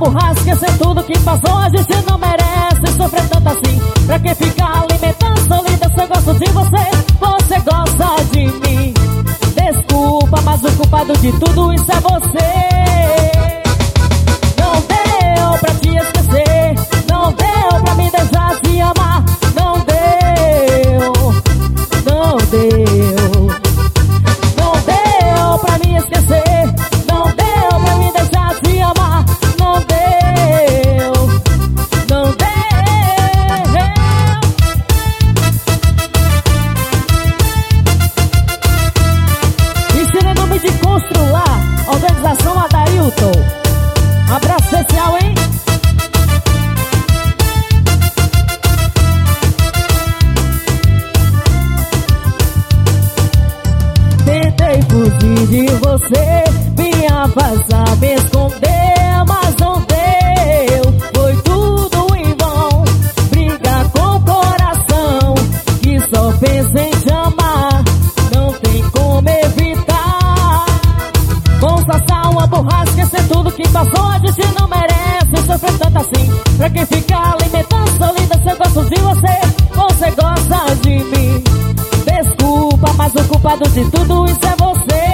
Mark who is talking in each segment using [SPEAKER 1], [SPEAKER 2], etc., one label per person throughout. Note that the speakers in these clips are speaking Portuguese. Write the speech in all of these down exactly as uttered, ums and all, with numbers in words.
[SPEAKER 1] borracha, esquecer tudo que passou. A gente não merece sofrer tanto assim. Pra que ficar alimentando solidão? Se eu gosto de você, você gosta de mim. Desculpa, mas o culpado de tudo isso é você. Não deu pra te esquecer, não deu pra me deixar de amar. Não deu, não deu. Não deu pra me esquecer, não deu pra me deixar de amar. Não deu, não deu. Ensinando-me de construir, organização Adailton. Abraço especial, hein? Tentei fugir de você, me afastar, me esconder, mas não deu. Foi tudo em vão, briga com o coração que só pensa em te amar. Não tem como evitar. Vamos passar uma borracha, esquecer tudo que passou. A gente não merece sofrer tanto assim. Pra quem ficar alimentando solidão? Se eu gosto de você, você gosta de mim. Desculpa, mas o culpado de tudo isso é você.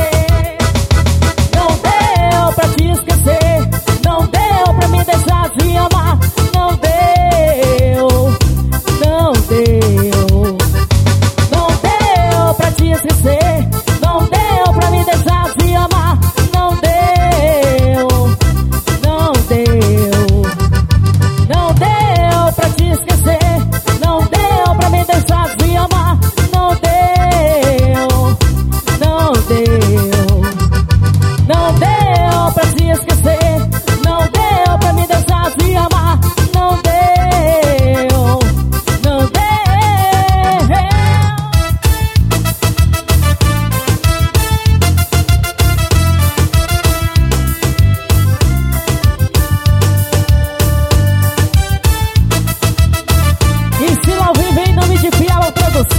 [SPEAKER 1] Não deu pra te esquecer, não deu pra me deixar de amar. Não deu, não deu. Não deu pra te esquecer, não deu pra me deixar de amar. Não deu, não deu. Não deu pra te esquecer, não deu pra me deixar de amar. Não deu, não deu. Não deu pra te esquecer, não deu pra me deixar de amar. Não deu, não deu. Ensina ao vivo em nome de Piala Produção.